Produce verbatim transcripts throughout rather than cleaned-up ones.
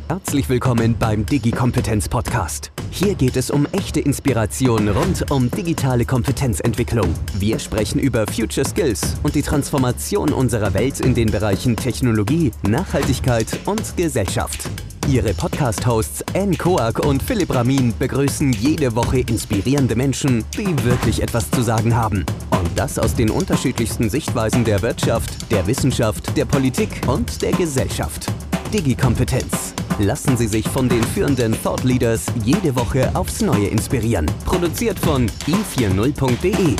Herzlich willkommen beim Digi-Kompetenz-Podcast. Hier geht es um echte Inspiration rund um digitale Kompetenzentwicklung. Wir sprechen über Future Skills und die Transformation unserer Welt in den Bereichen Technologie, Nachhaltigkeit und Gesellschaft. Ihre Podcast-Hosts Anne Koak und Philipp Ramin begrüßen jede Woche inspirierende Menschen, die wirklich etwas zu sagen haben. Und das aus den unterschiedlichsten Sichtweisen der Wirtschaft, der Wissenschaft, der Politik und der Gesellschaft. Digi-Kompetenz. Lassen Sie sich von den führenden Thought Leaders jede Woche aufs Neue inspirieren. Produziert von i vierzig punkt de.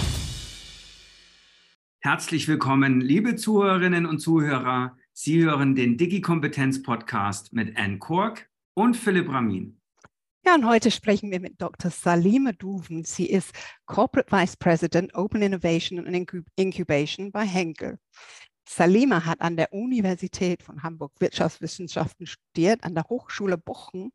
Herzlich willkommen, liebe Zuhörerinnen und Zuhörer. Sie hören den Digi-Kompetenz-Podcast mit Anne Koak und Philipp Ramin. Ja, und heute sprechen wir mit Doktor Salima Douven. Sie ist Corporate Vice President Open Innovation and Incubation bei Henkel. Salima hat an der Universität von Hamburg Wirtschaftswissenschaften studiert, an der Hochschule Bochum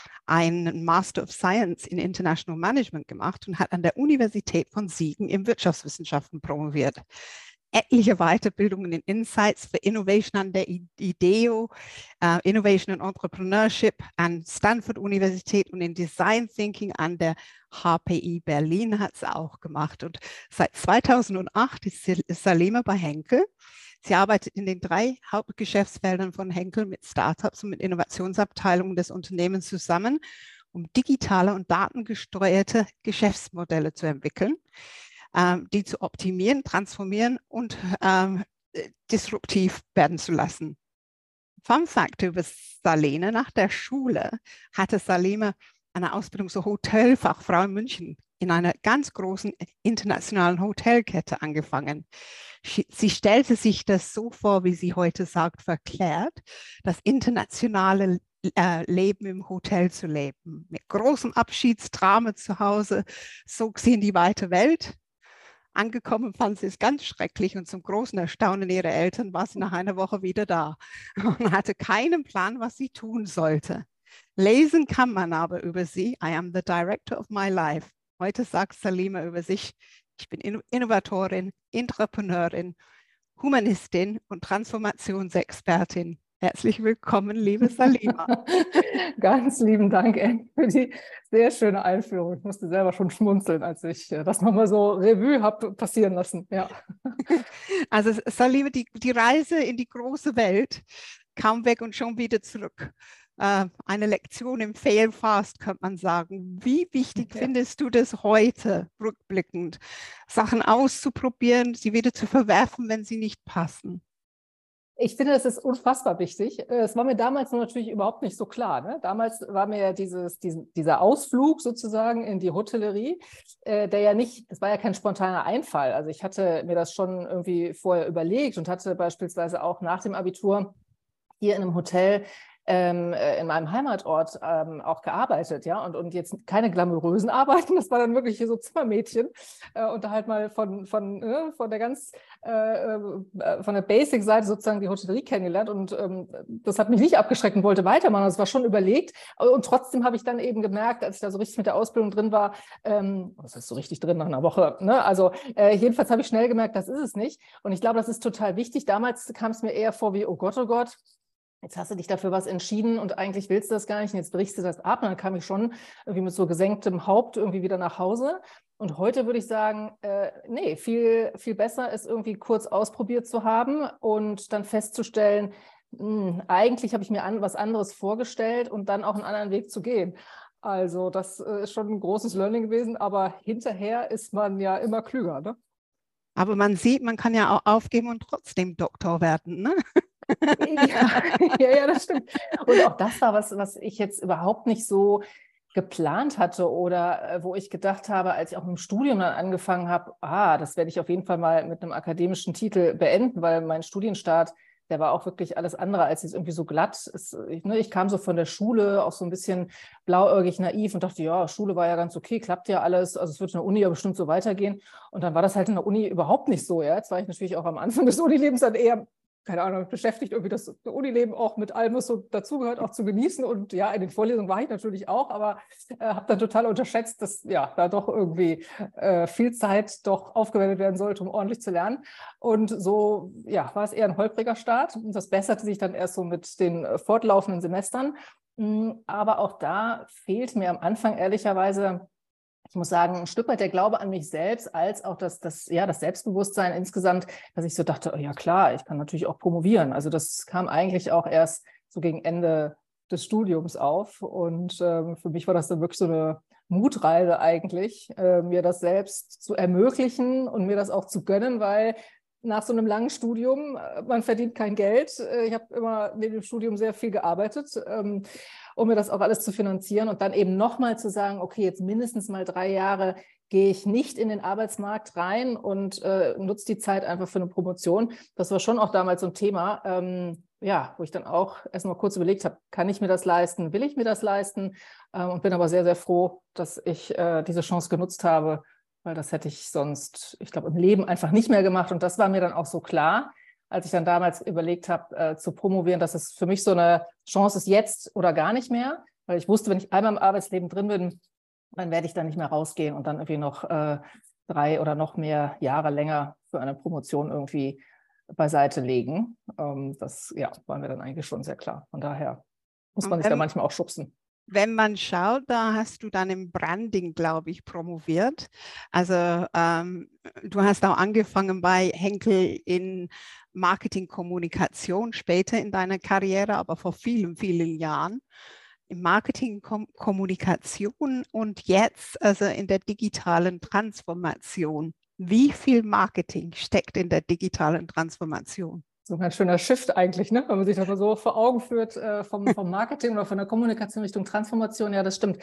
einen Master of Science in International Management gemacht und hat an der Universität von Siegen in Wirtschaftswissenschaften promoviert. Etliche Weiterbildungen in Insights für Innovation an der IDEO, uh, Innovation and Entrepreneurship an Stanford Universität und in Design Thinking an der H P I Berlin hat sie auch gemacht. Und seit zweitausendacht ist Salima bei Henkel. Sie arbeitet in den drei Hauptgeschäftsfeldern von Henkel mit Startups und mit Innovationsabteilungen des Unternehmens zusammen, um digitale und datengesteuerte Geschäftsmodelle zu entwickeln, ähm, die zu optimieren, transformieren und ähm, disruptiv werden zu lassen. Fun Fact über Salima: Nach der Schule hatte Salima eine Ausbildung zur Hotelfachfrau in München in einer ganz großen internationalen Hotelkette angefangen. Sie stellte sich das so vor, wie sie heute sagt, verklärt, das internationale äh, Leben im Hotel zu leben. Mit großem Abschiedsdrama zu Hause zog sie in die weite Welt. Angekommen fand sie es ganz schrecklich und zum großen Erstaunen ihrer Eltern war sie nach einer Woche wieder da und hatte keinen Plan, was sie tun sollte. Lesen kann man aber über sie. I am the director of my life. Heute sagt Salima über sich: Ich bin Innovatorin, Entrepreneurin, Humanistin und Transformationsexpertin. Herzlich willkommen, liebe Salima. Ganz lieben Dank, Anne, für die sehr schöne Einführung. Ich musste selber schon schmunzeln, als ich das nochmal so Revue habe passieren lassen. Ja. Also Salima, die, die Reise in die große Welt, kaum weg und schon wieder zurück. Eine Lektion im Fail Fast, könnte man sagen. Wie wichtig okay. findest du das heute, rückblickend, Sachen auszuprobieren, sie wieder zu verwerfen, wenn sie nicht passen? Ich finde, das ist unfassbar wichtig. Es war mir damals natürlich überhaupt nicht so klar. Ne? Damals war mir ja dieses, diesen, dieser Ausflug sozusagen in die Hotellerie, äh, der ja nicht, das war ja kein spontaner Einfall. Also ich hatte mir das schon irgendwie vorher überlegt und hatte beispielsweise auch nach dem Abitur hier in einem Hotel Ähm, in meinem Heimatort ähm, auch gearbeitet, ja, und, und jetzt keine glamourösen Arbeiten, das war dann wirklich hier so Zimmermädchen äh, und da halt mal von, von, äh, von der ganz, äh, äh, von der Basic-Seite sozusagen die Hotellerie kennengelernt und ähm, das hat mich nicht abgeschreckt und wollte weitermachen, das war schon überlegt und trotzdem habe ich dann eben gemerkt, als ich da so richtig mit der Ausbildung drin war, ähm, was ist so richtig drin nach einer Woche, ne? Also äh, jedenfalls habe ich schnell gemerkt, das ist es nicht und ich glaube, das ist total wichtig. Damals kam es mir eher vor wie, oh Gott, oh Gott, jetzt hast du dich dafür was entschieden und eigentlich willst du das gar nicht und jetzt brichst du das ab. Und dann kam ich schon irgendwie mit so gesenktem Haupt irgendwie wieder nach Hause. Und heute würde ich sagen, äh, nee, viel, viel besser ist irgendwie kurz ausprobiert zu haben und dann festzustellen, mh, eigentlich habe ich mir an, was anderes vorgestellt und dann auch einen anderen Weg zu gehen. Also das äh, ist schon ein großes Learning gewesen, aber hinterher ist man ja immer klüger, ne? Aber man sieht, man kann ja auch aufgeben und trotzdem Doktor werden, ne? Ja, ja, ja, das stimmt. Und auch das war was, was ich jetzt überhaupt nicht so geplant hatte oder äh, wo ich gedacht habe, als ich auch mit dem Studium dann angefangen habe, ah, das werde ich auf jeden Fall mal mit einem akademischen Titel beenden, weil mein Studienstart, der war auch wirklich alles andere als jetzt irgendwie so glatt. Es, ich, ne, ich kam so von der Schule, auch so ein bisschen blauäugig naiv und dachte, ja, Schule war ja ganz okay, klappt ja alles, also es wird in der Uni ja bestimmt so weitergehen. Und dann war das halt in der Uni überhaupt nicht so. Ja? Jetzt war ich natürlich auch am Anfang des Unilebens dann eher keine Ahnung, beschäftigt, irgendwie das Unileben auch mit allem, was so dazugehört, auch zu genießen. Und ja, in den Vorlesungen war ich natürlich auch, aber äh, habe dann total unterschätzt, dass ja da doch irgendwie äh, viel Zeit doch aufgewendet werden sollte, um ordentlich zu lernen. Und so ja, war es eher ein holpriger Start. Und das besserte sich dann erst so mit den äh, fortlaufenden Semestern. Aber auch da fehlt mir am Anfang ehrlicherweise, ich muss sagen, ein Stück weit der Glaube an mich selbst, als auch das, das, ja, das Selbstbewusstsein insgesamt, dass ich so dachte, oh ja klar, ich kann natürlich auch promovieren. Also das kam eigentlich auch erst so gegen Ende des Studiums auf. Und ähm, für mich war das dann wirklich so eine Mutreise eigentlich, äh, mir das selbst zu ermöglichen und mir das auch zu gönnen, weil nach so einem langen Studium, man verdient kein Geld. Ich habe immer neben dem Studium sehr viel gearbeitet, ähm, um mir das auch alles zu finanzieren und dann eben nochmal zu sagen, okay, jetzt mindestens mal drei Jahre gehe ich nicht in den Arbeitsmarkt rein und äh, nutze die Zeit einfach für eine Promotion. Das war schon auch damals so ein Thema, ähm, ja, wo ich dann auch erst mal kurz überlegt habe, kann ich mir das leisten, will ich mir das leisten? Ähm, und bin aber sehr, sehr froh, dass ich äh, diese Chance genutzt habe, weil das hätte ich sonst, ich glaube, im Leben einfach nicht mehr gemacht. Und das war mir dann auch so klar, als ich dann damals überlegt habe, äh, zu promovieren, dass es für mich so eine Chance ist, jetzt oder gar nicht mehr. Weil ich wusste, wenn ich einmal im Arbeitsleben drin bin, dann werde ich da nicht mehr rausgehen und dann irgendwie noch äh, drei oder noch mehr Jahre länger für eine Promotion irgendwie beiseite legen. Ähm, das ja, war mir dann eigentlich schon sehr klar. Von daher muss man sich da manchmal auch schubsen. Wenn man schaut, da hast du dann im Branding, glaube ich, promoviert. Also ähm, du hast auch angefangen bei Henkel in Marketingkommunikation später in deiner Karriere, aber vor vielen, vielen Jahren. In Marketingkommunikation und jetzt also in der digitalen Transformation. Wie viel Marketing steckt in der digitalen Transformation? So ein ganz schöner Shift eigentlich, ne? Wenn man sich das mal so vor Augen führt, äh, vom, vom Marketing oder von der Kommunikation Richtung Transformation. Ja, das stimmt.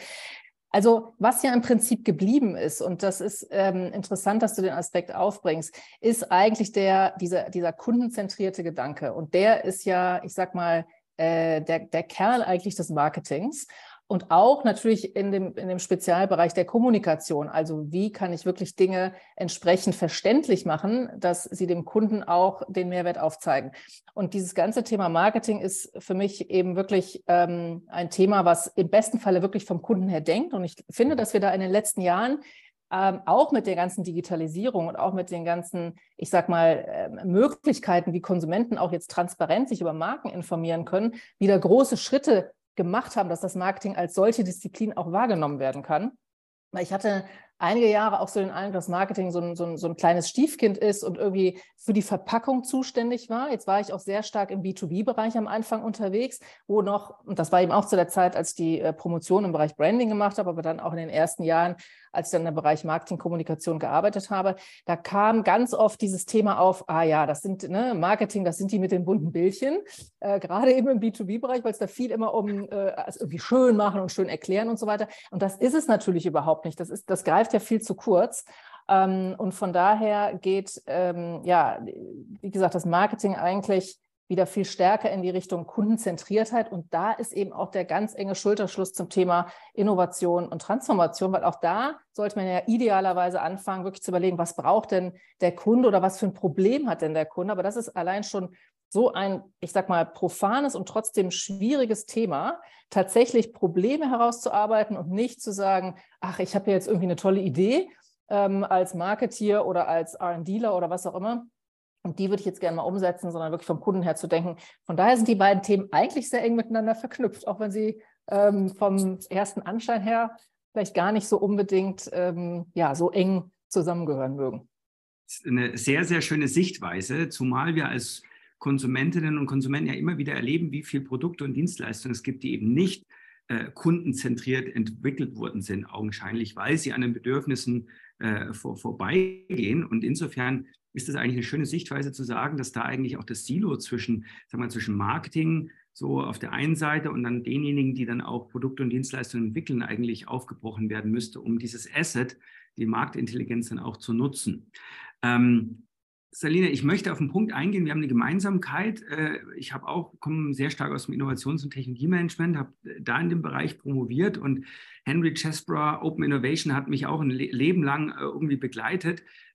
Also was ja im Prinzip geblieben ist, und das ist ähm, interessant, dass du den Aspekt aufbringst, ist eigentlich der, dieser, dieser kundenzentrierte Gedanke. Und der ist ja, ich sag mal, äh, der, der Kern eigentlich des Marketings. Und auch natürlich in dem, in dem Spezialbereich der Kommunikation. Also wie kann ich wirklich Dinge entsprechend verständlich machen, dass sie dem Kunden auch den Mehrwert aufzeigen. Und dieses ganze Thema Marketing ist für mich eben wirklich ähm, ein Thema, was im besten Falle wirklich vom Kunden her denkt. Und ich finde, dass wir da in den letzten Jahren ähm, auch mit der ganzen Digitalisierung und auch mit den ganzen, ich sag mal, äh, Möglichkeiten, wie Konsumenten auch jetzt transparent sich über Marken informieren können, wieder große Schritte gemacht haben, dass das Marketing als solche Disziplin auch wahrgenommen werden kann. Weil ich hatte einige Jahre auch so den Eindruck, dass Marketing so ein, so ein, so ein kleines Stiefkind ist und irgendwie für die Verpackung zuständig war. Jetzt war ich auch sehr stark im B zwei B-Bereich am Anfang unterwegs, wo noch, und das war eben auch zu der Zeit, als ich die äh, Promotion im Bereich Branding gemacht habe, aber dann auch in den ersten Jahren, als ich dann im Bereich Marketing-Kommunikation gearbeitet habe, da kam ganz oft dieses Thema auf, ah ja, das sind ne, Marketing, das sind die mit den bunten Bildchen, äh, gerade eben im B zwei B-Bereich, weil es da viel immer um äh, es irgendwie schön machen und schön erklären und so weiter. Und das ist es natürlich überhaupt nicht. Das ist, das greift ja viel zu kurz. Ähm, und von daher geht, ähm, ja, wie gesagt, das Marketing eigentlich wieder viel stärker in die Richtung Kundenzentriertheit. Und da ist eben auch der ganz enge Schulterschluss zum Thema Innovation und Transformation, weil auch da sollte man ja idealerweise anfangen, wirklich zu überlegen, was braucht denn der Kunde oder was für ein Problem hat denn der Kunde. Aber das ist allein schon so ein, ich sag mal, profanes und trotzdem schwieriges Thema, tatsächlich Probleme herauszuarbeiten und nicht zu sagen, ach, ich habe jetzt irgendwie eine tolle Idee ähm, als Marketeer oder als R und Dler oder was auch immer. Und die würde ich jetzt gerne mal umsetzen, sondern wirklich vom Kunden her zu denken. Von daher sind die beiden Themen eigentlich sehr eng miteinander verknüpft, auch wenn sie ähm, vom ersten Anschein her vielleicht gar nicht so unbedingt ähm, ja, so eng zusammengehören mögen. Das ist eine sehr, sehr schöne Sichtweise, zumal wir als Konsumentinnen und Konsumenten ja immer wieder erleben, wie viele Produkte und Dienstleistungen es gibt, die eben nicht äh, kundenzentriert entwickelt worden sind, augenscheinlich, weil sie an den Bedürfnissen äh, vor, vorbeigehen. Und insofern ist es eigentlich eine schöne Sichtweise zu sagen, dass da eigentlich auch das Silo zwischen, sagen wir, zwischen Marketing so auf der einen Seite und dann denjenigen, die dann auch Produkte und Dienstleistungen entwickeln, eigentlich aufgebrochen werden müsste, um dieses Asset, die Marktintelligenz dann auch zu nutzen. Ähm, Salina, ich möchte auf den Punkt eingehen. Wir haben eine Gemeinsamkeit. Ich habe auch, komme sehr stark aus dem Innovations- und Technologiemanagement, habe da in dem Bereich promoviert und Henry Chesbrough Open Innovation hat mich auch ein Leben lang irgendwie begleitet.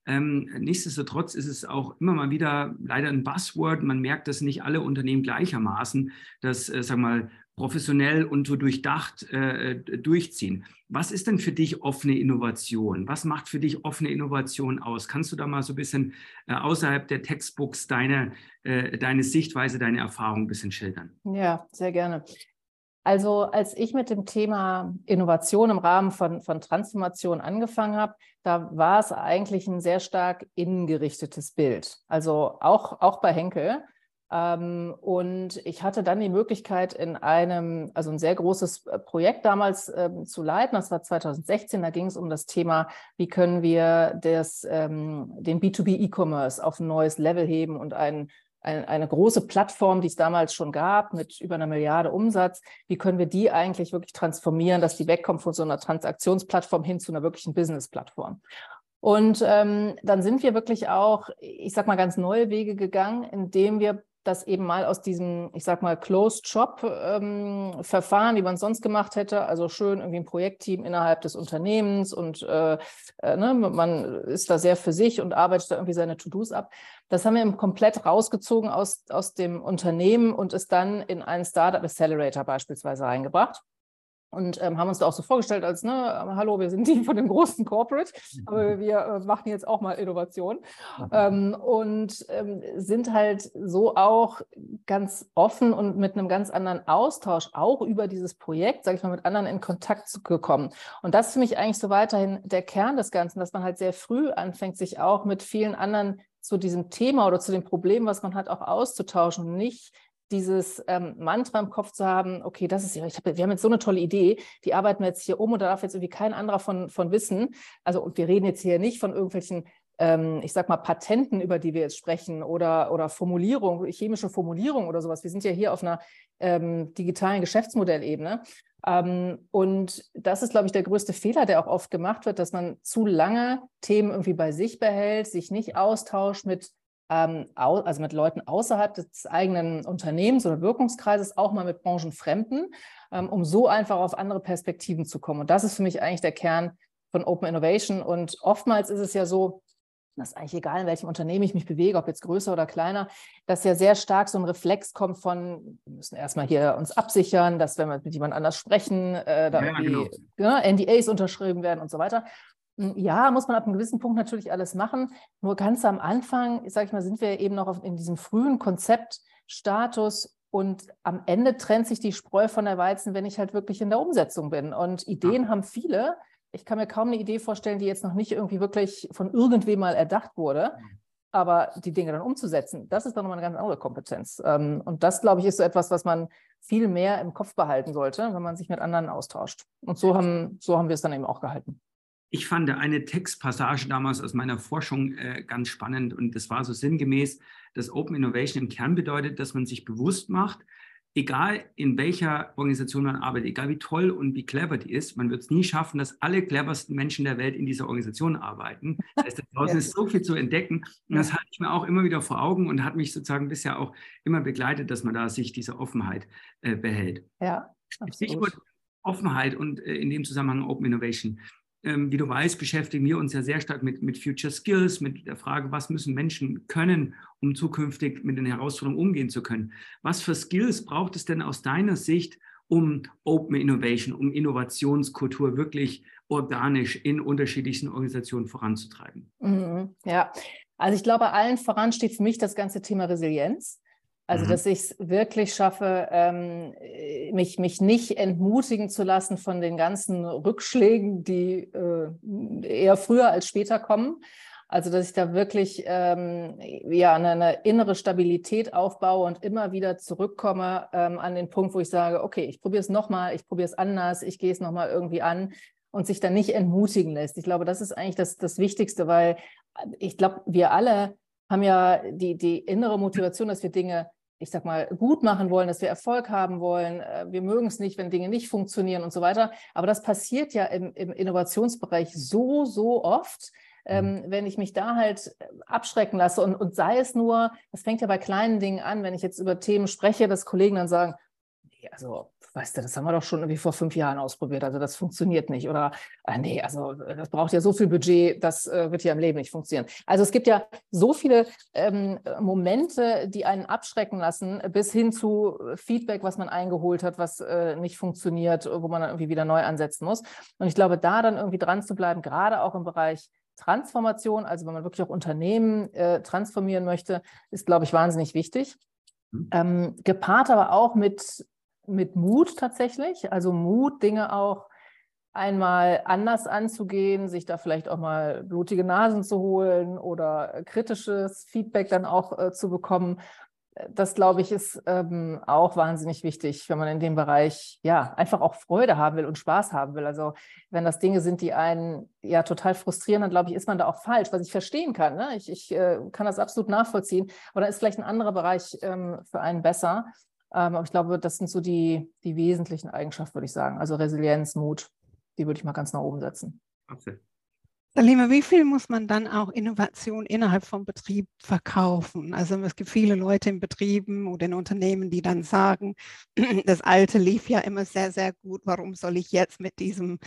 Ähm, nichtsdestotrotz ist es auch immer mal wieder leider ein Buzzword. Man merkt, dass nicht alle Unternehmen gleichermaßen das, äh, sag mal, professionell und so durchdacht äh, durchziehen. Was ist denn für dich offene Innovation? Was macht für dich offene Innovation aus? Kannst du da mal so ein bisschen äh, außerhalb der Textbooks deine, äh, deine Sichtweise, deine Erfahrung ein bisschen schildern? Ja, sehr gerne. Also als ich mit dem Thema Innovation im Rahmen von, von Transformation angefangen habe, da war es eigentlich ein sehr stark innengerichtetes Bild. Also auch, auch bei Henkel. Ähm, und ich hatte dann die Möglichkeit, in einem, also ein sehr großes Projekt damals ähm, zu leiten. Das war zweitausendsechzehn. Da ging es um das Thema, wie können wir das, ähm, den B zwei B E-Commerce auf ein neues Level heben und einen eine große Plattform, die es damals schon gab, mit über einer Milliarde Umsatz, wie können wir die eigentlich wirklich transformieren, dass die wegkommt von so einer Transaktionsplattform hin zu einer wirklichen Business-Plattform. Und ähm, dann sind wir wirklich auch, ich sag mal, ganz neue Wege gegangen, indem wir das eben mal aus diesem, ich sag mal, Closed-Shop-Verfahren, ähm, wie man es sonst gemacht hätte, also schön irgendwie ein Projektteam innerhalb des Unternehmens und äh, äh, ne, man ist da sehr für sich und arbeitet da irgendwie seine To-Dos ab. Das haben wir komplett rausgezogen aus, aus dem Unternehmen und ist dann in einen Startup Accelerator beispielsweise reingebracht. Und ähm, haben uns da auch so vorgestellt als, ne, hallo, wir sind die von dem großen Corporate, aber wir äh, machen jetzt auch mal Innovation. Ähm, und ähm, sind halt so auch ganz offen und mit einem ganz anderen Austausch auch über dieses Projekt, sage ich mal, mit anderen in Kontakt gekommen. Und das ist für mich eigentlich so weiterhin der Kern des Ganzen, dass man halt sehr früh anfängt, sich auch mit vielen anderen zu diesem Thema oder zu dem Problem, was man hat, auch auszutauschen und nicht dieses ähm, Mantra im Kopf zu haben, okay, das ist ja, ich hab, wir haben jetzt so eine tolle Idee, die arbeiten wir jetzt hier um und da darf jetzt irgendwie kein anderer von, von wissen. Also, und wir reden jetzt hier nicht von irgendwelchen, ähm, ich sag mal, Patenten, über die wir jetzt sprechen oder, oder Formulierung, chemische Formulierung oder sowas. Wir sind ja hier auf einer ähm, digitalen Geschäftsmodellebene. Ähm, und das ist, glaube ich, der größte Fehler, der auch oft gemacht wird, dass man zu lange Themen irgendwie bei sich behält, sich nicht austauscht mit also mit Leuten außerhalb des eigenen Unternehmens oder Wirkungskreises, auch mal mit Branchenfremden, um so einfach auf andere Perspektiven zu kommen. Und das ist für mich eigentlich der Kern von Open Innovation. Und oftmals ist es ja so, das ist eigentlich egal, in welchem Unternehmen ich mich bewege, ob jetzt größer oder kleiner, dass ja sehr stark so ein Reflex kommt von, wir müssen erstmal hier uns absichern, dass wenn wir mit jemand anders sprechen, äh, da Ja, irgendwie genau. ja, N D As unterschrieben werden und so weiter. Ja, muss man ab einem gewissen Punkt natürlich alles machen. Nur ganz am Anfang, sage ich mal, sind wir eben noch auf, in diesem frühen Konzeptstatus und am Ende trennt sich die Spreu von der Weizen, wenn ich halt wirklich in der Umsetzung bin. Und Ideen ja. haben viele. Ich kann mir kaum eine Idee vorstellen, die jetzt noch nicht irgendwie wirklich von irgendwem mal erdacht wurde. Aber die Dinge dann umzusetzen, das ist dann nochmal eine ganz andere Kompetenz. Und das, glaube ich, ist so etwas, was man viel mehr im Kopf behalten sollte, wenn man sich mit anderen austauscht. Und so haben, so haben wir es dann eben auch gehalten. Ich fand eine Textpassage damals aus meiner Forschung äh, ganz spannend und das war so sinngemäß, dass Open Innovation im Kern bedeutet, dass man sich bewusst macht, egal in welcher Organisation man arbeitet, egal wie toll und wie clever die ist, man wird es nie schaffen, dass alle cleversten Menschen der Welt in dieser Organisation arbeiten. Das heißt, da draußen ist so viel zu entdecken und das hatte ich mir auch immer wieder vor Augen und hat mich sozusagen bisher auch immer begleitet, dass man da sich diese Offenheit äh, behält. Ja, absolut. Stichwort Offenheit und äh, in dem Zusammenhang Open Innovation. Ähm, wie du weißt, beschäftigen wir uns ja sehr stark mit, mit Future Skills, mit der Frage, was müssen Menschen können, um zukünftig mit den Herausforderungen umgehen zu können. Was für Skills braucht es denn aus deiner Sicht, um Open Innovation, um Innovationskultur wirklich organisch in unterschiedlichen Organisationen voranzutreiben? Mhm, ja, also ich glaube, allen voran steht für mich das ganze Thema Resilienz. Also, mhm. dass ich es wirklich schaffe, ähm, mich, mich nicht entmutigen zu lassen von den ganzen Rückschlägen, die äh, eher früher als später kommen. Also, dass ich da wirklich ähm, ja, eine, eine innere Stabilität aufbaue und immer wieder zurückkomme ähm, an den Punkt, wo ich sage, okay, ich probiere es nochmal, ich probiere es anders, ich gehe es nochmal irgendwie an und sich dann nicht entmutigen lässt. Ich glaube, das ist eigentlich das, das Wichtigste, weil ich glaube, wir alle haben ja die, die innere Motivation, dass wir Dinge, ich sag mal, gut machen wollen, dass wir Erfolg haben wollen. Wir mögen es nicht, wenn Dinge nicht funktionieren und so weiter. Aber das passiert ja im, im Innovationsbereich so, so oft, ähm, wenn ich mich da halt abschrecken lasse. Und, und sei es nur, das fängt ja bei kleinen Dingen an, wenn ich jetzt über Themen spreche, dass Kollegen dann sagen, nee, also, weißt du, das haben wir doch schon irgendwie vor fünf Jahren ausprobiert, also das funktioniert nicht. Oder, ah, nee, also das braucht ja so viel Budget, das äh, wird ja im Leben nicht funktionieren. Also es gibt ja so viele ähm, Momente, die einen abschrecken lassen, bis hin zu Feedback, was man eingeholt hat, was äh, nicht funktioniert, wo man dann irgendwie wieder neu ansetzen muss. Und ich glaube, da dann irgendwie dran zu bleiben, gerade auch im Bereich Transformation, also wenn man wirklich auch Unternehmen äh, transformieren möchte, ist, glaube ich, wahnsinnig wichtig. Mhm. Ähm, gepaart aber auch mit, mit Mut tatsächlich, also Mut, Dinge auch einmal anders anzugehen, sich da vielleicht auch mal blutige Nasen zu holen oder kritisches Feedback dann auch äh, zu bekommen. Das, glaube ich, ist ähm, auch wahnsinnig wichtig, wenn man in dem Bereich ja einfach auch Freude haben will und Spaß haben will. Also wenn das Dinge sind, die einen ja total frustrieren, dann glaube ich, ist man da auch falsch, was ich verstehen kann. Ne? Ich, ich äh, kann das absolut nachvollziehen. Aber da ist vielleicht ein anderer Bereich ähm, für einen besser. Ähm, aber ich glaube, das sind so die, die wesentlichen Eigenschaften, würde ich sagen. Also Resilienz, Mut, die würde ich mal ganz nach oben setzen. Absolut. Salima, wie viel muss man dann auch Innovation innerhalb vom Betrieb verkaufen? Also es gibt viele Leute in Betrieben oder in Unternehmen, die dann sagen, das Alte lief ja immer sehr, sehr gut, warum soll ich jetzt mit diesem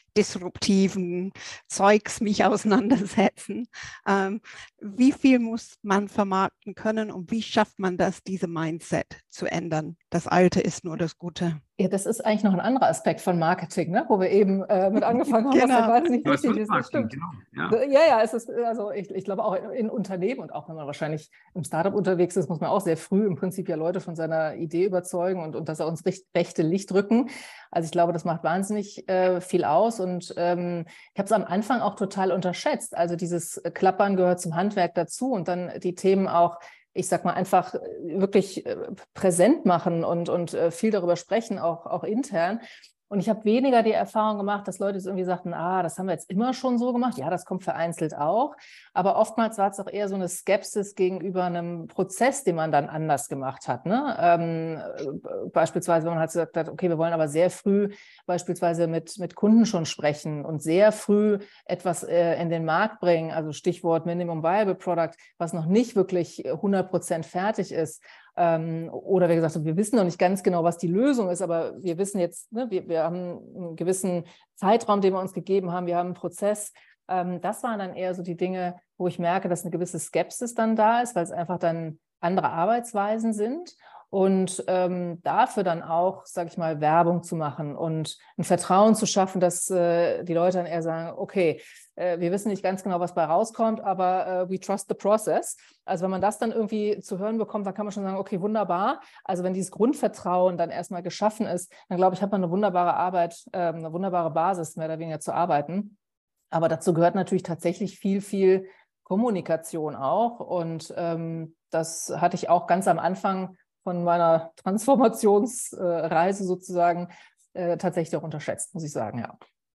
disruptiven Zeugs mich auseinandersetzen? Ähm, wie viel muss man vermarkten können und wie schafft man das, diese Mindset zu ändern? Das Alte ist nur das Gute. Ja, das ist eigentlich noch ein anderer Aspekt von Marketing, ne? Wo wir eben äh, mit angefangen haben, Genau. was halt wahnsinnig wichtig ist. Das stimmt. Genau. Ja. ja, ja, es ist, also ich, ich glaube auch in, in Unternehmen und auch wenn man wahrscheinlich im Startup unterwegs ist, muss man auch sehr früh im Prinzip ja Leute von seiner Idee überzeugen und, und dass er uns recht, rechte Licht rücken. Also ich glaube, das macht wahnsinnig äh, viel aus und ähm, ich habe es am Anfang auch total unterschätzt. Also dieses Klappern gehört zum Handwerk dazu und dann die Themen auch, ich sag mal, einfach wirklich präsent machen und, und viel darüber sprechen, auch, auch intern. Und ich habe weniger die Erfahrung gemacht, dass Leute so irgendwie sagten, ah, das haben wir jetzt immer schon so gemacht. Ja, das kommt vereinzelt auch. Aber oftmals war es auch eher so eine Skepsis gegenüber einem Prozess, den man dann anders gemacht hat. Ne? Ähm, beispielsweise, wenn man halt gesagt hat, okay, wir wollen aber sehr früh beispielsweise mit, mit Kunden schon sprechen und sehr früh etwas äh, in den Markt bringen, also Stichwort Minimum Viable Product, was noch nicht wirklich hundert Prozent fertig ist. Ähm, oder wie gesagt, wir wissen noch nicht ganz genau, was die Lösung ist, aber wir wissen jetzt, ne, wir, wir haben einen gewissen Zeitraum, den wir uns gegeben haben, wir haben einen Prozess. Ähm, das waren dann eher so die Dinge, wo ich merke, dass eine gewisse Skepsis dann da ist, weil es einfach dann andere Arbeitsweisen sind. Und ähm, dafür dann auch, sage ich mal, Werbung zu machen und ein Vertrauen zu schaffen, dass äh, die Leute dann eher sagen, okay, äh, wir wissen nicht ganz genau, was bei rauskommt, aber äh, we trust the process. Also wenn man das dann irgendwie zu hören bekommt, dann kann man schon sagen, okay, wunderbar. Also wenn dieses Grundvertrauen dann erstmal geschaffen ist, dann glaube ich, hat man eine wunderbare Arbeit, äh, eine wunderbare Basis, mehr oder weniger zu arbeiten. Aber dazu gehört natürlich tatsächlich viel, viel Kommunikation auch. Und ähm, das hatte ich auch ganz am Anfang von meiner Transformationsreise äh, sozusagen äh, tatsächlich auch unterschätzt, muss ich sagen, ja.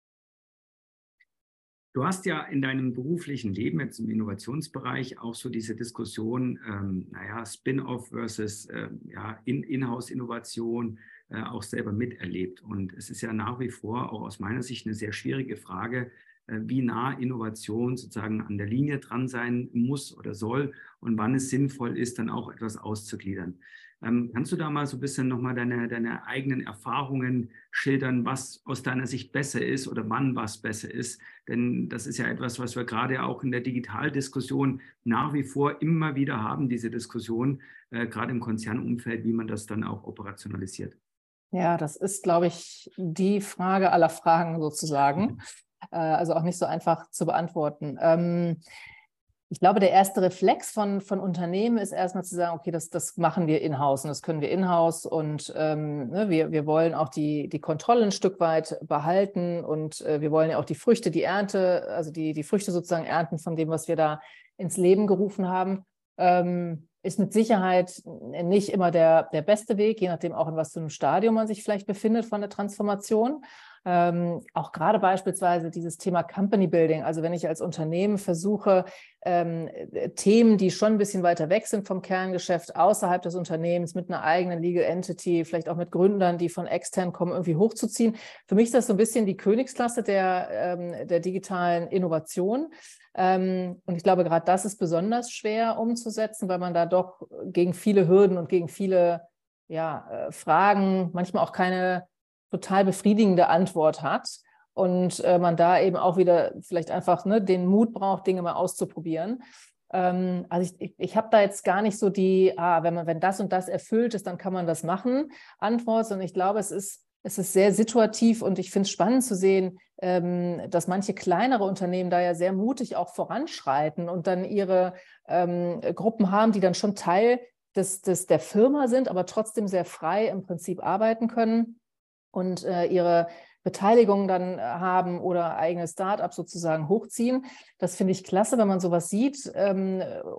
Du hast ja in deinem beruflichen Leben, jetzt im Innovationsbereich, auch so diese Diskussion, ähm, naja, Spin-off versus äh, ja, in, Inhouse-Innovation äh, auch selber miterlebt. Und es ist ja nach wie vor auch aus meiner Sicht eine sehr schwierige Frage, äh, wie nah Innovation sozusagen an der Linie dran sein muss oder soll und wann es sinnvoll ist, dann auch etwas auszugliedern. Ähm, kannst du da mal so ein bisschen nochmal deine, deine eigenen Erfahrungen schildern, was aus deiner Sicht besser ist oder wann was besser ist? Denn das ist ja etwas, was wir gerade auch in der Digitaldiskussion nach wie vor immer wieder haben, diese Diskussion, äh, gerade im Konzernumfeld, wie man das dann auch operationalisiert. Ja, das ist, glaube ich, die Frage aller Fragen sozusagen. Äh, also auch nicht so einfach zu beantworten. Ähm, Ich glaube, der erste Reflex von, von Unternehmen ist erstmal zu sagen, okay, das, das machen wir in-house und das können wir in-house und ähm, ne, wir, wir wollen auch die, die Kontrolle ein Stück weit behalten und äh, wir wollen ja auch die Früchte, die Ernte, also die, die Früchte sozusagen ernten von dem, was wir da ins Leben gerufen haben. Ähm, ist mit Sicherheit nicht immer der, der beste Weg, je nachdem auch in was für einem Stadium man sich vielleicht befindet von der Transformation. Ähm, auch gerade beispielsweise dieses Thema Company Building, also wenn ich als Unternehmen versuche, ähm, Themen, die schon ein bisschen weiter weg sind vom Kerngeschäft, außerhalb des Unternehmens mit einer eigenen Legal Entity, vielleicht auch mit Gründern, die von extern kommen, irgendwie hochzuziehen. Für mich ist das so ein bisschen die Königsklasse der, ähm, der digitalen Innovation. Ähm, und ich glaube, gerade das ist besonders schwer umzusetzen, weil man da doch gegen viele Hürden und gegen viele ja, äh, Fragen manchmal auch keine total befriedigende Antwort hat und äh, man da eben auch wieder vielleicht einfach ne, den Mut braucht, Dinge mal auszuprobieren. Ähm, also ich, ich, ich habe da jetzt gar nicht so die, ah, wenn man, wenn das und das erfüllt ist, dann kann man das machen, Antwort, sondern ich glaube, es ist, es ist sehr situativ und ich finde es spannend zu sehen, ähm, dass manche kleinere Unternehmen da ja sehr mutig auch voranschreiten und dann ihre ähm, Gruppen haben, die dann schon Teil des, des, der Firma sind, aber trotzdem sehr frei im Prinzip arbeiten können und äh, ihre Beteiligung dann haben oder eigene Start-ups sozusagen hochziehen. Das finde ich klasse, wenn man sowas sieht. Ähm,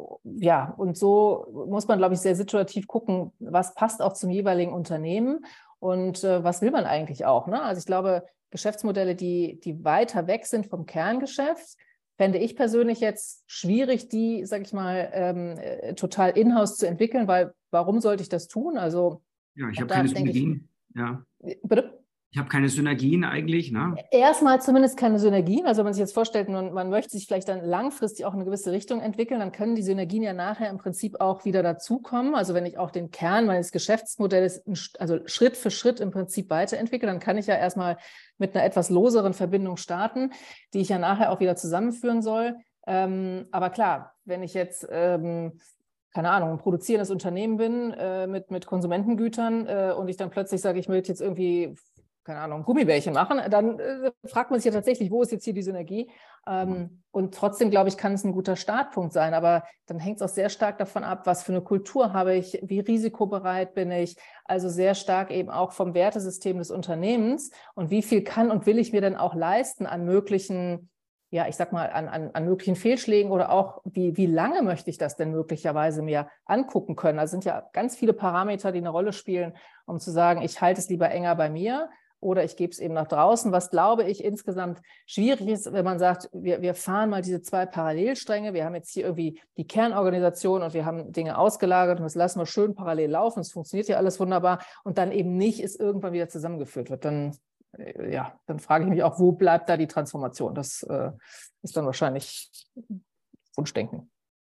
ja, und so muss man, glaube ich, sehr situativ gucken, was passt auch zum jeweiligen Unternehmen und äh, was will man eigentlich auch. Ne? Also ich glaube, Geschäftsmodelle, die, die weiter weg sind vom Kerngeschäft, fände ich persönlich jetzt schwierig, die, sage ich mal, ähm, total in-house zu entwickeln, weil warum sollte ich das tun? Also ja, ich habe keine Synergien. Ja. Bitte? Ich habe keine Synergien eigentlich, ne? Erstmal zumindest keine Synergien. Also wenn man sich jetzt vorstellt, man, man möchte sich vielleicht dann langfristig auch in eine gewisse Richtung entwickeln, dann können die Synergien ja nachher im Prinzip auch wieder dazukommen. Also wenn ich auch den Kern meines Geschäftsmodells, also Schritt für Schritt im Prinzip weiterentwickle, dann kann ich ja erstmal mit einer etwas loseren Verbindung starten, die ich ja nachher auch wieder zusammenführen soll. Ähm, aber klar, wenn ich jetzt... Ähm, keine Ahnung, ein produzierendes Unternehmen bin äh, mit, mit Konsumentengütern äh, und ich dann plötzlich sage, ich möchte jetzt irgendwie, keine Ahnung, Gummibärchen machen, dann äh, fragt man sich ja tatsächlich, wo ist jetzt hier die Synergie? Ähm, und trotzdem, glaube ich, kann es ein guter Startpunkt sein, aber dann hängt es auch sehr stark davon ab, was für eine Kultur habe ich, wie risikobereit bin ich, also sehr stark eben auch vom Wertesystem des Unternehmens und wie viel kann und will ich mir denn auch leisten an möglichen ja, ich sag mal, an, an, an möglichen Fehlschlägen oder auch, wie, wie lange möchte ich das denn möglicherweise mir angucken können? Also sind ja ganz viele Parameter, die eine Rolle spielen, um zu sagen, ich halte es lieber enger bei mir oder ich gebe es eben nach draußen, was, glaube ich, insgesamt schwierig ist, wenn man sagt, wir, wir fahren mal diese zwei Parallelstränge, wir haben jetzt hier irgendwie die Kernorganisation und wir haben Dinge ausgelagert und das lassen wir schön parallel laufen, es funktioniert ja alles wunderbar und dann eben nicht, es irgendwann wieder zusammengeführt wird, dann ja, dann frage ich mich auch, wo bleibt da die Transformation? Das äh, ist dann wahrscheinlich Wunschdenken.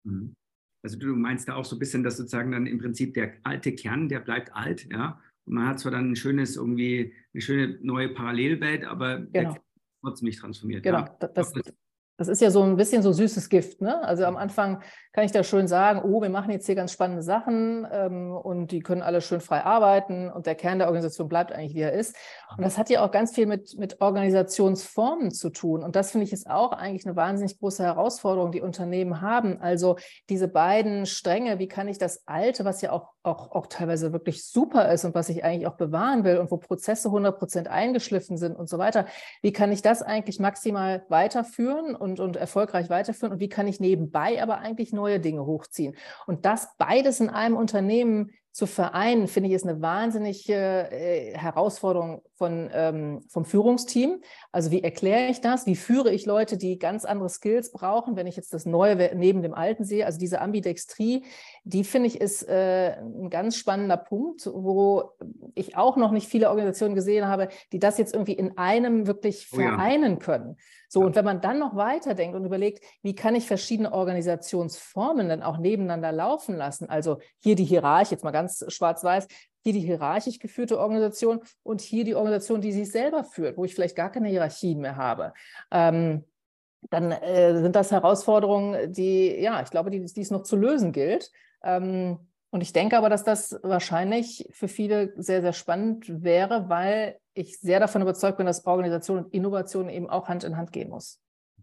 Also du meinst da auch so ein bisschen, dass sozusagen dann im Prinzip der alte Kern, der bleibt alt, ja, und man hat zwar dann ein schönes, irgendwie eine schöne neue Parallelwelt, aber genau. der Kern ist trotzdem nicht transformiert. Genau, ja. das, das, das ist ja so ein bisschen so süßes Gift, ne? Also am Anfang kann ich da schön sagen, oh, wir machen jetzt hier ganz spannende Sachen ähm, und die können alle schön frei arbeiten und der Kern der Organisation bleibt eigentlich, wie er ist. Und das hat ja auch ganz viel mit, mit Organisationsformen zu tun. Und das finde ich ist auch eigentlich eine wahnsinnig große Herausforderung, die Unternehmen haben. Also diese beiden Stränge, wie kann ich das Alte, was ja auch, auch, auch teilweise wirklich super ist und was ich eigentlich auch bewahren will und wo Prozesse hundert Prozent eingeschliffen sind und so weiter, wie kann ich das eigentlich maximal weiterführen und, und erfolgreich weiterführen und wie kann ich nebenbei aber eigentlich neue Dinge hochziehen. Und das beides in einem Unternehmen zu vereinen, finde ich, ist eine wahnsinnige äh, Herausforderung von, ähm, vom Führungsteam. Also wie erkläre ich das? Wie führe ich Leute, die ganz andere Skills brauchen, wenn ich jetzt das Neue neben dem Alten sehe? Also diese Ambidextrie, die finde ich ist äh, ein ganz spannender Punkt, wo ich auch noch nicht viele Organisationen gesehen habe, die das jetzt irgendwie in einem wirklich vereinen oh ja. können. So, und wenn man dann noch weiterdenkt und überlegt, wie kann ich verschiedene Organisationsformen dann auch nebeneinander laufen lassen? Also hier die Hierarchie, jetzt mal ganz schwarz-weiß, hier die hierarchisch geführte Organisation und hier die Organisation, die sich selber führt, wo ich vielleicht gar keine Hierarchien mehr habe. Ähm, dann äh, sind das Herausforderungen, die, ja, ich glaube, die, die es noch zu lösen gilt. Ähm, und ich denke aber, dass das wahrscheinlich für viele sehr, sehr spannend wäre, weil ich sehr davon überzeugt bin, dass Organisation und Innovation eben auch Hand in Hand gehen muss.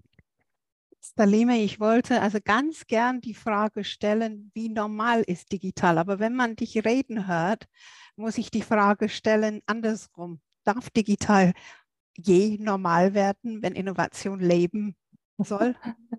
Salima, ich wollte also ganz gern die Frage stellen, wie normal ist digital? Aber wenn man dich reden hört, muss ich die Frage stellen, andersrum. Darf digital je normal werden, wenn Innovation leben soll?